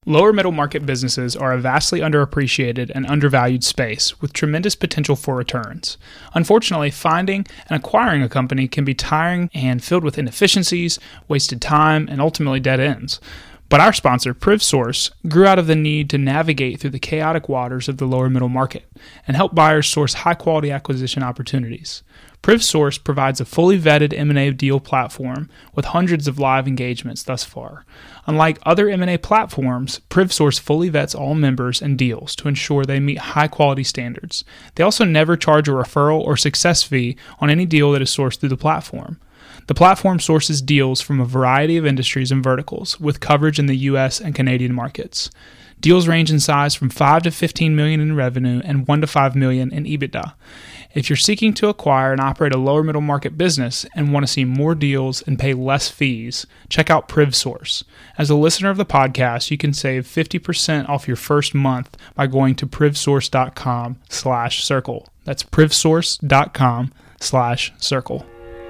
Lower middle market businesses are a vastly underappreciated and undervalued space with tremendous potential for returns. Unfortunately, finding and acquiring a company can be tiring and filled with inefficiencies, wasted time, and ultimately dead ends. But our sponsor, PrivSource, grew out of the need to navigate through the chaotic waters of the lower middle market and help buyers source high-quality acquisition opportunities. PrivSource provides a fully vetted M&A deal platform with hundreds of live engagements thus far. Unlike other M&A platforms, PrivSource fully vets all members and deals to ensure they meet high-quality standards. They also never charge a referral or success fee on any deal that is sourced through the platform. The platform sources deals from a variety of industries and verticals, with coverage in the U.S. and Canadian markets. Deals range in size from $5 to $15 million in revenue and $1 to $5 million in EBITDA. If you're seeking to acquire and operate a lower middle market business and want to see more deals and pay less fees, check out PrivSource. As a listener of the podcast, you can save 50% off your first month by going to privsource.com/circle. That's privsource.com/circle.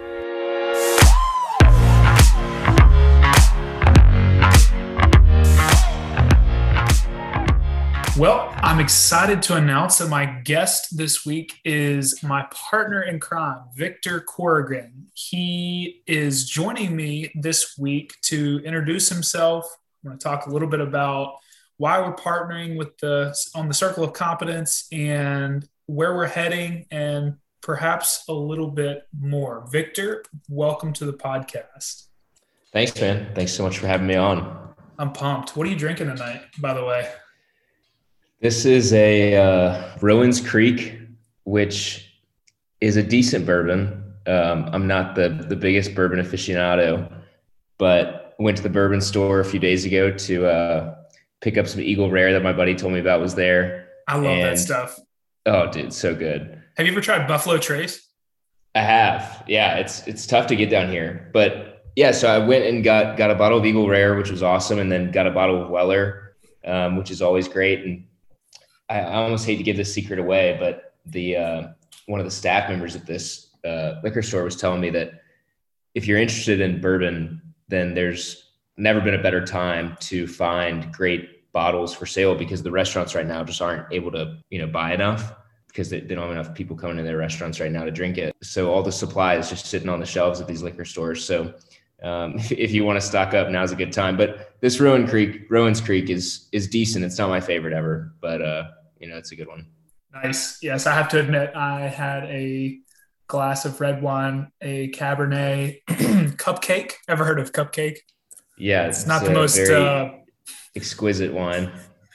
Well, I'm excited to announce that my guest this week is my partner in crime, Victor Corrigan. He is joining me this week to introduce himself. I'm going to talk a little bit about why we're partnering with on the Circle of Competence and where we're heading, and perhaps a little bit more. Victor, welcome to the podcast. Thanks, man. Thanks so much for having me on. I'm pumped. What are you drinking tonight, by the way? This is a Rowan's Creek, which is a decent bourbon. I'm not the biggest bourbon aficionado, but went to the bourbon store a few days ago to pick up some Eagle Rare that my buddy told me about was there. I love that stuff. Oh, dude, so good. Have you ever tried Buffalo Trace? I have. Yeah, it's tough to get down here. But yeah, so I went and got a bottle of Eagle Rare, which was awesome, and then got a bottle of Weller, which is always great. And I almost hate to give this secret away, but one of the staff members at this liquor store was telling me that if you're interested in bourbon, then there's never been a better time to find great bottles for sale, because the restaurants right now just aren't able to, buy enough, because they don't have enough people coming to their restaurants right now to drink it. So all the supply is just sitting on the shelves at these liquor stores. So if you want to stock up, now's a good time. But this Rowan's Creek is decent. It's not my favorite ever, but it's a good one. Nice. Yes, I have to admit, I had a glass of red wine, a Cabernet Cupcake. Ever heard of Cupcake? Yeah, it's not the most exquisite wine.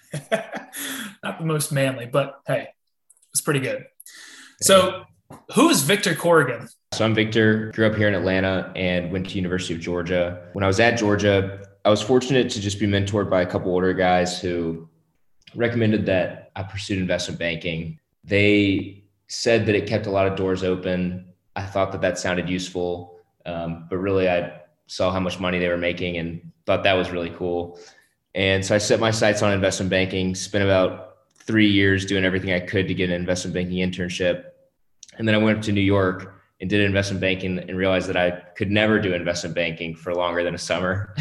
Not the most manly, but hey, it's pretty good. So, who is Victor Corrigan? So I'm Victor, grew up here in Atlanta and went to University of Georgia. When I was at Georgia, I was fortunate to just be mentored by a couple older guys who recommended that I pursued investment banking. They said that it kept a lot of doors open. I thought that sounded useful, but really I saw how much money they were making and thought that was really cool. And so I set my sights on investment banking, spent about 3 years doing everything I could to get an investment banking internship. And then I went up to New York and did investment banking and realized that I could never do investment banking for longer than a summer.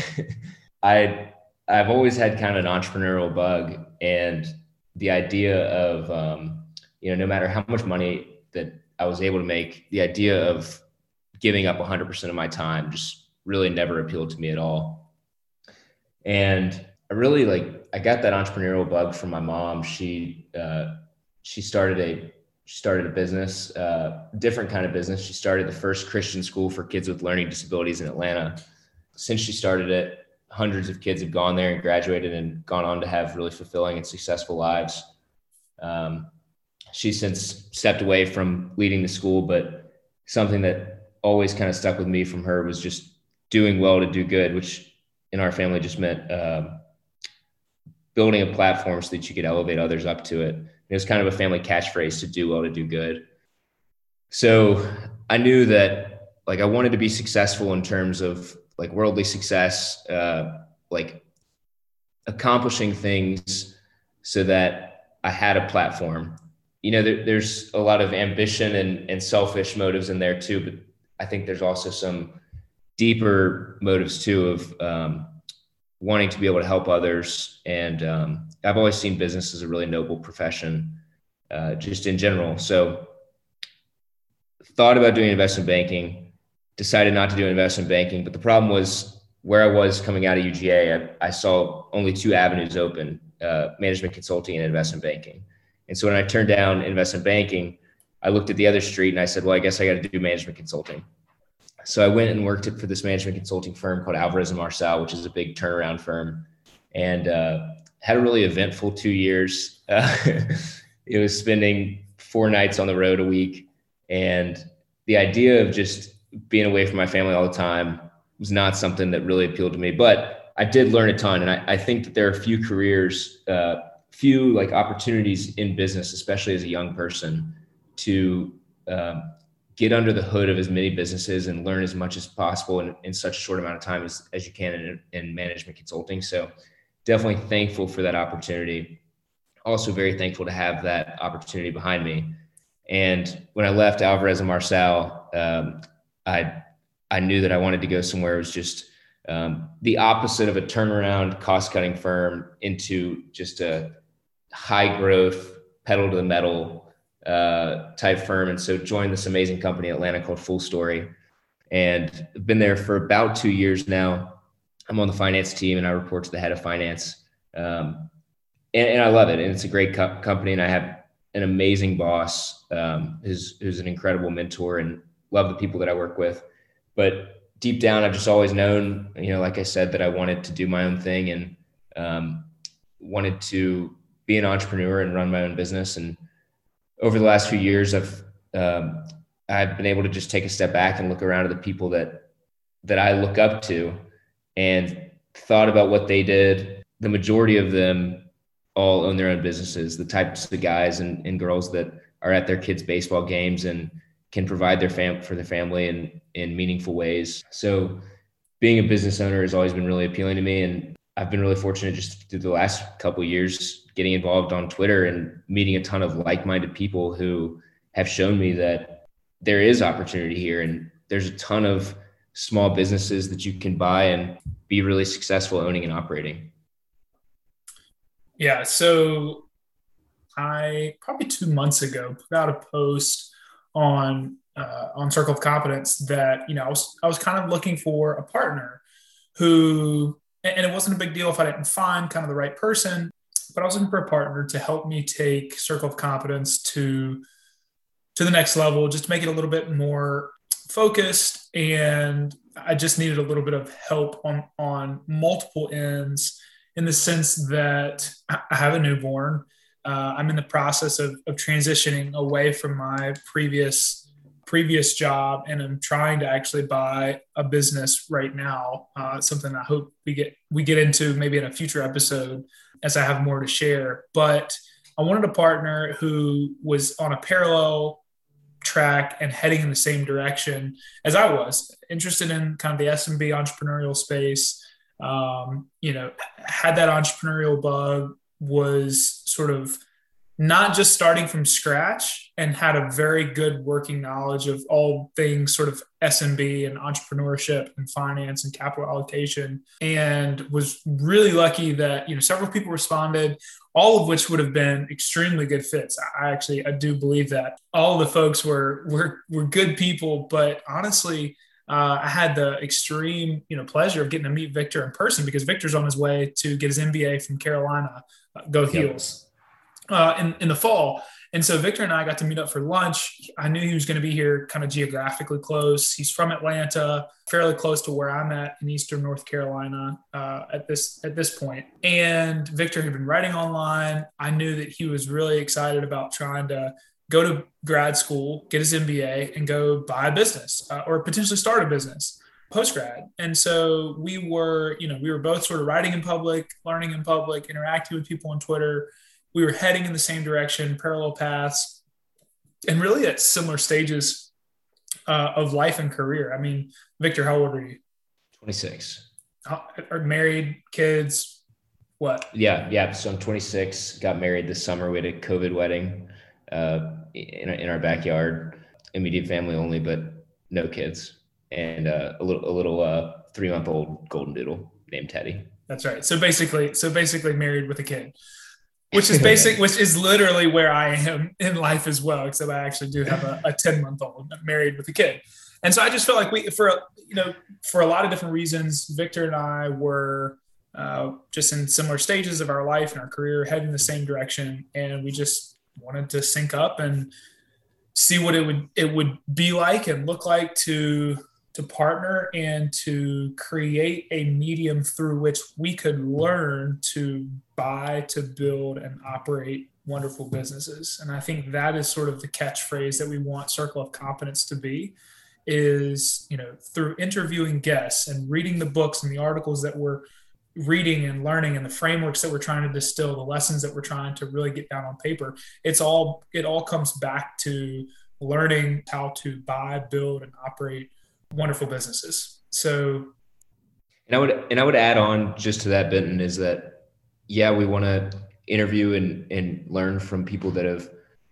I've always had kind of an entrepreneurial bug, and the idea of, no matter how much money that I was able to make, the idea of giving up 100% of my time just really never appealed to me at all. And I got that entrepreneurial bug from my mom. She started a business, different kind of business. She started the first Christian school for kids with learning disabilities in Atlanta. Since she started it, hundreds of kids have gone there and graduated and gone on to have really fulfilling and successful lives. She's since stepped away from leading the school, but something that always kind of stuck with me from her was just doing well to do good, which in our family just meant building a platform so that you could elevate others up to it. It was kind of a family catchphrase, to do well to do good. So I knew that I wanted to be successful in terms of worldly success, accomplishing things so that I had a platform. There's a lot of ambition and selfish motives in there too, but I think there's also some deeper motives too of wanting to be able to help others. And I've always seen business as a really noble profession, just in general. So thought about doing investment banking, decided not to do investment banking. But the problem was where I was coming out of UGA, I saw only two avenues open, management consulting and investment banking. And so when I turned down investment banking, I looked at the other street and I said, well, I guess I got to do management consulting. So I went and worked for this management consulting firm called Alvarez and Marsal, which is a big turnaround firm, and had a really eventful 2 years. It was spending 4 nights on the road a week. And the idea of just being away from my family all the time was not something that really appealed to me, but I did learn a ton. And I think that there are few careers, few like opportunities in business, especially as a young person, to get under the hood of as many businesses and learn as much as possible in such a short amount of time as you can in management consulting. So definitely thankful for that opportunity. Also very thankful to have that opportunity behind me. And when I left Alvarez and Marsal, I knew that I wanted to go somewhere. It was just the opposite of a turnaround cost-cutting firm into just a high growth, pedal to the metal type firm. And so joined this amazing company in Atlanta called Full Story, and been there for about 2 years now. I'm on the finance team and I report to the head of finance. And I love it. And it's a great company. And I have an amazing boss who's an incredible mentor, and love the people that I work with. But deep down, I've just always known, like I said, that I wanted to do my own thing and wanted to be an entrepreneur and run my own business. And over the last few years, I've been able to just take a step back and look around at the people that I look up to and thought about what they did. The majority of them all own their own businesses, the types of guys and girls that are at their kids' baseball games and can provide for their family in meaningful ways. So being a business owner has always been really appealing to me. And I've been really fortunate just through the last couple of years getting involved on Twitter and meeting a ton of like-minded people who have shown me that there is opportunity here. And there's a ton of small businesses that you can buy and be really successful owning and operating. Yeah. So I probably 2 months ago put out a post on Circle of Competence that, I was kind of looking for a partner who, and it wasn't a big deal if I didn't find kind of the right person, but I was looking for a partner to help me take Circle of Competence to the next level, just to make it a little bit more focused. And I just needed a little bit of help on multiple ends, in the sense that I have a newborn. I'm in the process of transitioning away from my previous job, and I'm trying to actually buy a business right now. Something I hope we get into maybe in a future episode as I have more to share. But I wanted a partner who was on a parallel track and heading in the same direction as I was, interested in kind of the SMB entrepreneurial space. Had that entrepreneurial bug, was sort of not just starting from scratch, and had a very good working knowledge of all things sort of SMB and entrepreneurship and finance and capital allocation, and was really lucky that, several people responded, all of which would have been extremely good fits. I do believe that all of the folks were good people, but honestly, I had the extreme, Pleasure of getting to meet Victor in person, because Victor's on his way to get his MBA from Carolina, Go Heels, in the fall. And so Victor and I got to meet up for lunch. I knew he was going to be here kind of geographically close. He's from Atlanta, fairly close to where I'm at in Eastern North Carolina at this point. And Victor had been writing online. I knew that he was really excited about trying to go to grad school, get his MBA, and go buy a business or potentially start a business post-grad. And so we were both sort of writing in public, learning in public, interacting with people on Twitter. We were heading in the same direction, parallel paths, and really at similar stages of life and career. I mean, Victor, how old are you? 26. Are married, kids, what? Yeah. So I'm 26, got married this summer. We had a COVID wedding in our backyard, immediate family only, but no kids, and a little 3-month-old golden doodle named Teddy. That's right. So basically married with a kid, which is literally where I am in life as well, except I actually do have a 10-month-old married with a kid. And so I just feel like for a lot of different reasons, Victor and I were just in similar stages of our life and our career, heading the same direction. And we just wanted to sync up and see what it would be like and look like to partner and to create a medium through which we could learn to buy, to build, and operate wonderful businesses. And I think that is sort of the catchphrase that we want Circle of Competence to be, is, through interviewing guests and reading the books and the articles that we're reading and learning and the frameworks that we're trying to distill, the lessons that we're trying to really get down on paper. It all comes back to learning how to buy, build, and operate wonderful businesses. So, and I would add on just to that, Benton, is that, yeah, we want to interview and learn from people that have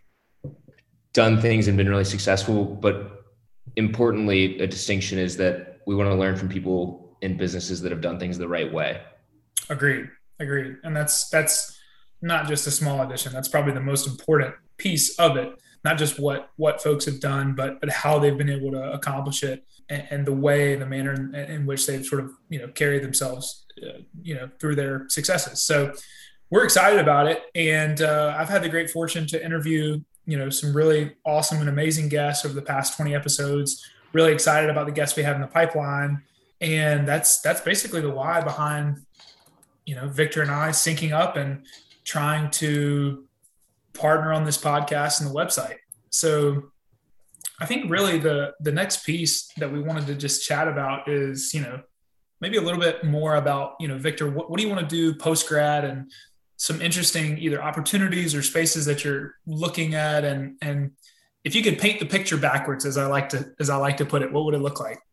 done things and been really successful. But importantly, a distinction is that we want to learn from people in businesses that have done things the right way. Agreed. And that's not just a small addition. That's probably the most important piece of it. Not just what folks have done, but how they've been able to accomplish it, and the way, the manner in which they've sort of, carried themselves, through their successes. So we're excited about it. And I've had the great fortune to interview, some really awesome and amazing guests over the past 20 episodes. Really excited about the guests we have in the pipeline. And that's basically the why behind, Victor and I syncing up and trying to partner on this podcast and the website. So I think really the next piece that we wanted to just chat about is, maybe a little bit more about, Victor, what do you want to do post-grad, and some interesting either opportunities or spaces that you're looking at. And if you could paint the picture backwards, as I like to put it, what would it look like?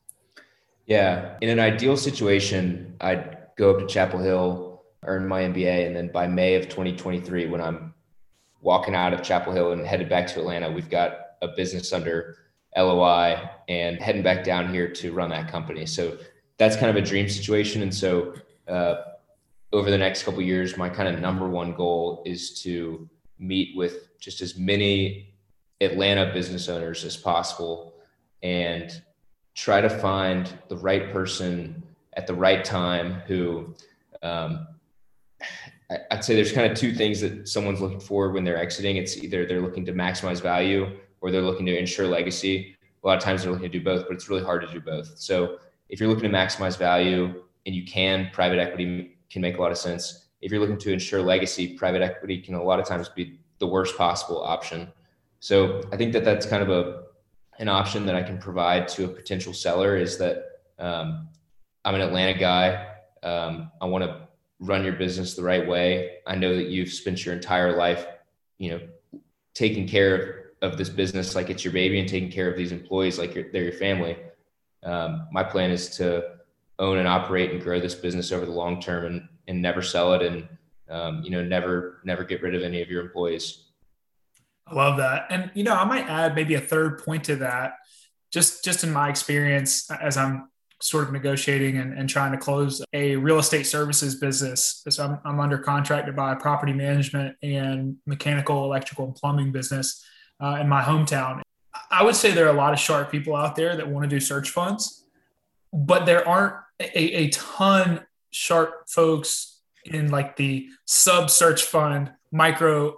Yeah. In an ideal situation, I'd go up to Chapel Hill, earn my MBA. And then by May of 2023, when I'm walking out of Chapel Hill and headed back to Atlanta, we've got a business under LOI and heading back down here to run that company. So that's kind of a dream situation. And so over the next couple of years, my kind of number one goal is to meet with just as many Atlanta business owners as possible and try to find the right person at the right time who, I'd say there's kind of two things that someone's looking for when they're exiting. It's either they're looking to maximize value or they're looking to ensure legacy. A lot of times they're looking to do both, but it's really hard to do both. So if you're looking to maximize value and you can, private equity can make a lot of sense. If you're looking to ensure legacy, private equity can a lot of times be the worst possible option. So I think that that's kind of an option that I can provide to a potential seller, is that I'm an Atlanta guy. I want to run your business the right way. I know that you've spent your entire life, taking care of this business like it's your baby and taking care of these employees like they're your family. My plan is to own and operate and grow this business over the long term and never sell it, and never get rid of any of your employees. I love that. And, I might add maybe a third point to that, just in my experience as I'm sort of negotiating and trying to close a real estate services business. So I'm under contract to buy a property management and mechanical, electrical, and plumbing business in my hometown. I would say there are a lot of sharp people out there that want to do search funds, but there aren't a ton sharp folks in like the sub search fund, micro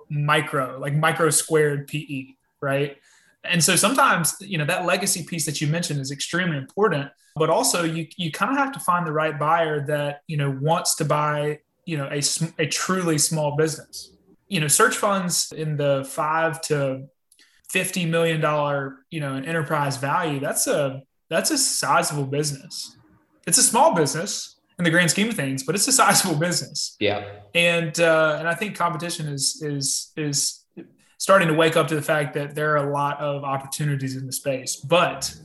squared PE, right? And so sometimes, that legacy piece that you mentioned is extremely important, but also you kind of have to find the right buyer that, wants to buy, a truly small business. Search funds in the $5 to $50 million, an enterprise value, that's a sizable business. It's a small business in the grand scheme of things, but it's a sizable business. Yeah. And I think competition is starting to wake up to the fact that there are a lot of opportunities in the space, but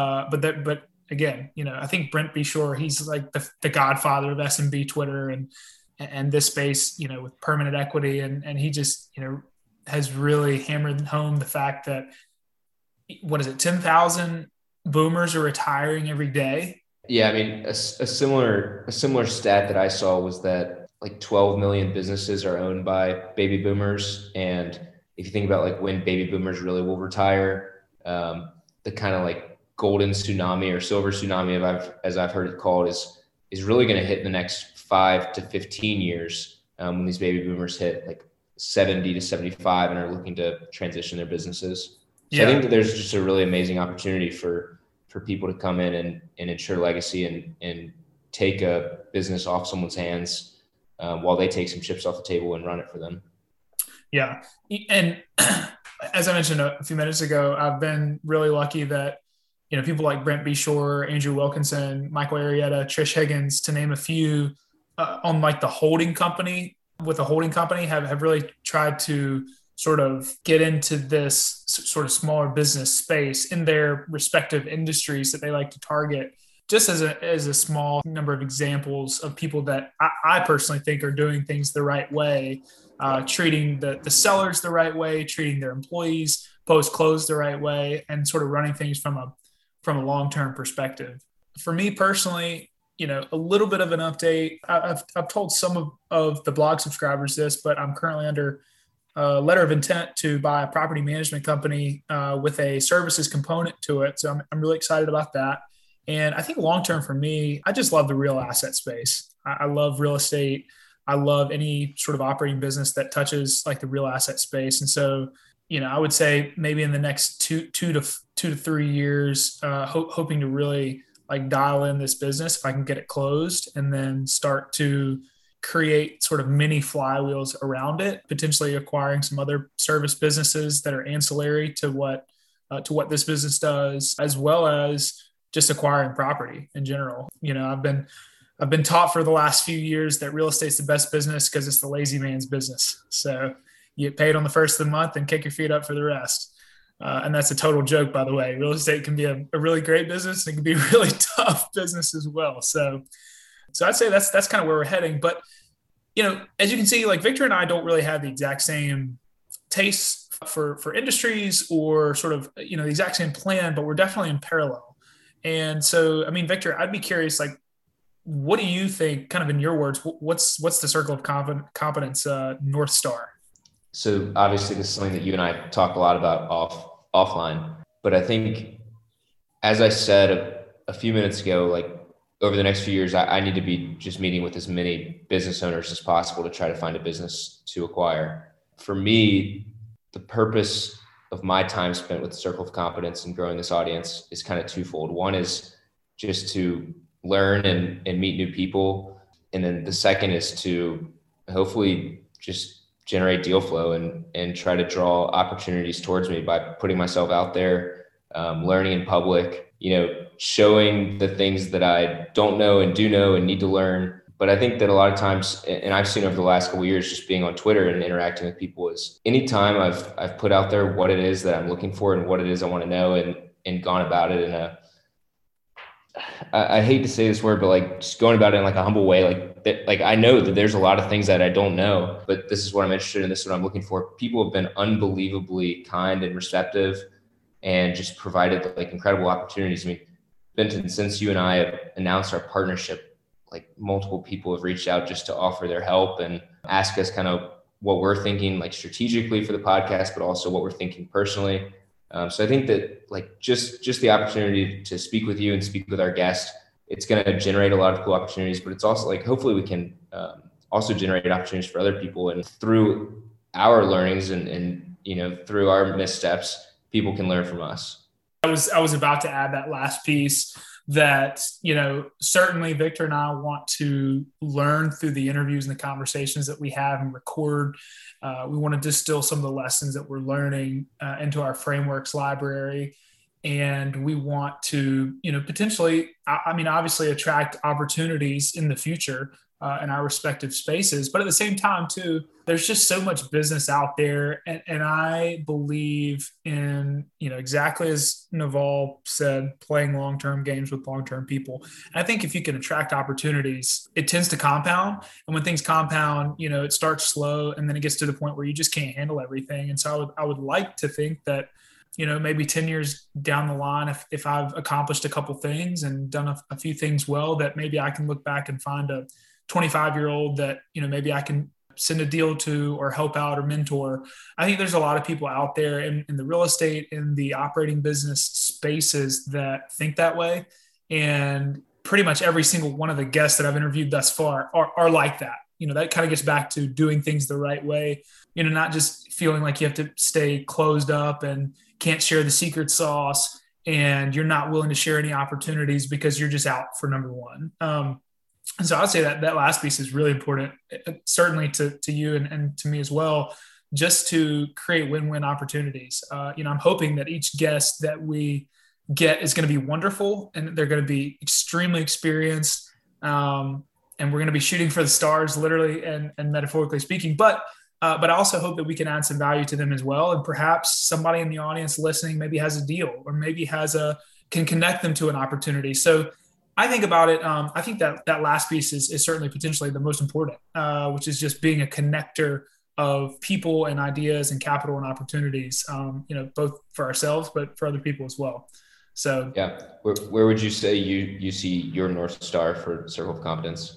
again, I think Brent Beshore, he's like the godfather of SMB Twitter and this space, with permanent equity. And he just, has really hammered home the fact that, 10,000 boomers are retiring every day. Yeah, I mean, a similar stat that I saw was that like 12 million businesses are owned by baby boomers, and if you think about like when baby boomers really will retire, the kind of like golden tsunami or silver tsunami, as I've heard it called, is really going to hit in the next 5 to 15 years, when these baby boomers hit like 70 to 75 and are looking to transition their businesses. So I think that there's just a really amazing opportunity for people to come in and ensure legacy and take a business off someone's hands, while they take some chips off the table and run it for them. Yeah. And as I mentioned a few minutes ago, I've been really lucky that, people like Brent B. Shore, Andrew Wilkinson, Michael Arrieta, Trish Higgins, to name a few, on like the holding company, with the holding company have really tried to sort of get into this sort of smaller business space in their respective industries that they like to target, just as a small number of examples of people that I personally think are doing things the right way, treating the sellers the right way, treating their employees post-close the right way, and sort of running things from a long-term perspective. For me personally, a little bit of an update. I've told some of the blog subscribers this, but I'm currently under a letter of intent to buy a property management company with a services component to it. So I'm really excited about that. And I think long-term for me, I just love the real asset space. I love real estate. I love any sort of operating business that touches like the real asset space. And so, I would say maybe in the next two to 3 years, hoping to really like dial in this business if I can get it closed, and then start to create sort of mini flywheels around it, potentially acquiring some other service businesses that are ancillary to what this business does, as well as just acquiring property in general. I've been taught for the last few years that real estate's the best business because it's the lazy man's business. So you get paid on the first of the month and kick your feet up for the rest. And that's a total joke, by the way. Real estate can be a really great business. And it can be a really tough business as well. So I'd say that's kind of where we're heading. But, as you can see, like Victor and I don't really have the exact same tastes for industries or sort of, the exact same plan, but we're definitely in parallel. And so, I mean, Victor, I'd be curious, like, what do you think, kind of in your words, what's the circle of competence North Star? So obviously this is something that you and I talk a lot about offline, but I think, as I said a few minutes ago, like over the next few years, I need to be just meeting with as many business owners as possible to try to find a business to acquire. For me, the purpose of my time spent with the Circle of Competence and growing this audience is kind of twofold. One is just to learn and meet new people. And then the second is to hopefully just generate deal flow and try to draw opportunities towards me by putting myself out there, learning in public, showing the things that I don't know and do know and need to learn. But I think that a lot of times, and I've seen over the last couple of years, just being on Twitter and interacting with people, is anytime I've put out there what it is that I'm looking for and what it is I want to know, and gone about it in I hate to say this word, but like just going about it in like a humble way, like I know that there's a lot of things that I don't know, but this is what I'm interested in. This is what I'm looking for. People have been unbelievably kind and receptive and just provided like incredible opportunities. I mean, Benton, since you and I have announced our partnership, like multiple people have reached out just to offer their help and ask us kind of what we're thinking, like strategically for the podcast, but also what we're thinking personally. So I think that like just the opportunity to speak with you and speak with our guest, it's going to generate a lot of cool opportunities, but it's also like, hopefully we can also generate opportunities for other people. And through our learnings and through our missteps, people can learn from us. I was about to add that last piece that, certainly Victor and I want to learn through the interviews and the conversations that we have and record. We want to distill some of the lessons that we're learning into our frameworks library. And we want to, potentially, obviously attract opportunities in the future in our respective spaces. But at the same time, too, there's just so much business out there. And I believe in, exactly as Naval said, playing long-term games with long-term people. And I think if you can attract opportunities, it tends to compound. And when things compound, it starts slow and then it gets to the point where you just can't handle everything. And so I would like to think that maybe 10 years down the line, if I've accomplished a couple things and done a few things well, that maybe I can look back and find a 25-year-old that, maybe I can send a deal to or help out or mentor. I think there's a lot of people out there in the real estate, in the operating business spaces that think that way. And pretty much every single one of the guests that I've interviewed thus far are like that. That kind of gets back to doing things the right way, not just feeling like you have to stay closed up and can't share the secret sauce and you're not willing to share any opportunities because you're just out for number one. And so I'd say that last piece is really important, certainly to you and to me as well, just to create win-win opportunities. I'm hoping that each guest that we get is going to be wonderful and they're going to be extremely experienced. And we're going to be shooting for the stars, literally and metaphorically speaking. But I also hope that we can add some value to them as well. And perhaps somebody in the audience listening maybe has a deal or maybe can connect them to an opportunity. So I think about it. I think that last piece is certainly potentially the most important, which is just being a connector of people and ideas and capital and opportunities, both for ourselves, but for other people as well. So yeah, where would you say you see your North Star for Circle of Competence?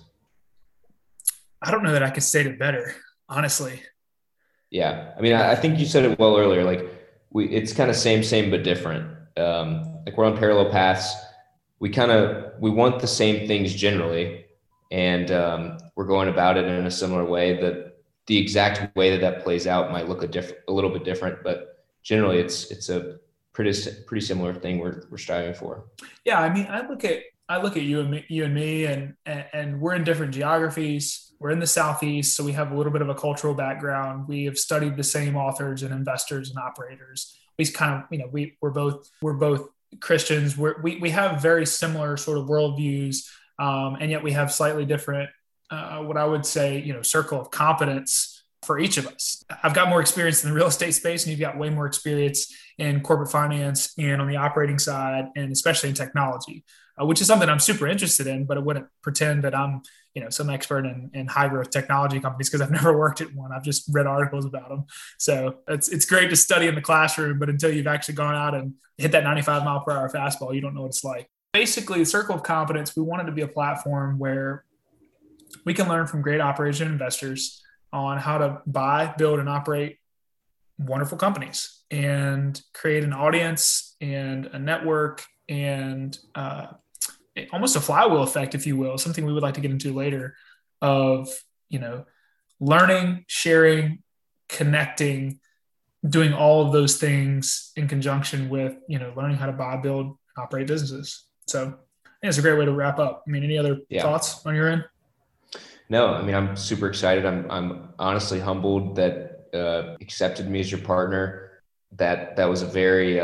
I don't know that I could state it better, honestly. Yeah. I mean, I think you said it well earlier, like it's kind of same, but different. Like we're on parallel paths. We want the same things generally, and we're going about it in a similar way. That the exact way that plays out might look a little bit different, but generally it's a pretty similar thing we're striving for. Yeah. I mean, I look at you and me and we're in different geographies. We're in the Southeast, so we have a little bit of a cultural background. We have studied the same authors and investors and operators. We kind of, we're both Christians. We have very similar sort of worldviews, and yet we have slightly different, what I would say, circle of competence for each of us. I've got more experience in the real estate space, and you've got way more experience in corporate finance and on the operating side, and especially in technology, which is something I'm super interested in, but I wouldn't pretend that I'm, some expert in high growth technology companies because I've never worked at one. I've just read articles about them. So it's great to study in the classroom, but until you've actually gone out and hit that 95 mile per hour fastball, you don't know what it's like. Basically, the Circle of Competence, we wanted to be a platform where we can learn from great operation investors on how to buy, build, and operate wonderful companies and create an audience and a network and almost a flywheel effect, if you will, something we would like to get into later of, learning, sharing, connecting, doing all of those things in conjunction with, learning how to buy, build, operate businesses. So I think it's a great way to wrap up. I mean, any other thoughts on your end? No, I mean, I'm super excited. I'm honestly humbled that accepted me as your partner. That was a very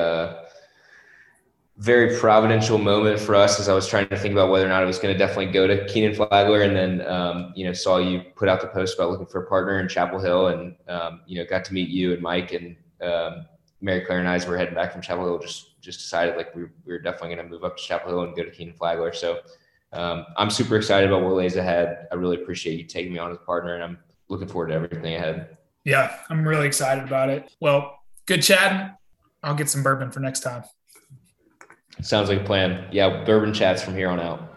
providential moment for us as I was trying to think about whether or not I was going to definitely go to Keenan Flagler, and then saw you put out the post about looking for a partner in Chapel Hill, and got to meet you and Mike, and Mary Claire and I, as we're heading back from Chapel Hill, just decided like we were definitely going to move up to Chapel Hill and go to Keenan Flagler. So I'm super excited about what lays ahead. I really appreciate you taking me on as a partner, and I'm looking forward to everything ahead. Yeah, I'm really excited about it. Well, good chatting. I'll get some bourbon for next time. Sounds like a plan. Yeah, bourbon chats from here on out.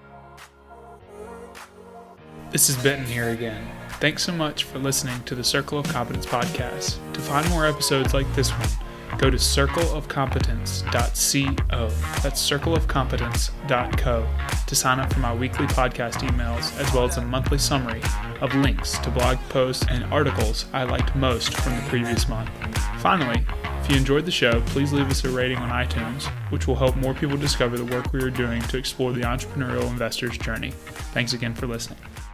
This is Benton here again. Thanks so much for listening to the Circle of Competence podcast. To find more episodes like this one, go to circleofcompetence.co. That's circleofcompetence.co to sign up for my weekly podcast emails, as well as a monthly summary of links to blog posts and articles I liked most from the previous month. Finally, if you enjoyed the show, please leave us a rating on iTunes, which will help more people discover the work we are doing to explore the entrepreneurial investor's journey. Thanks again for listening.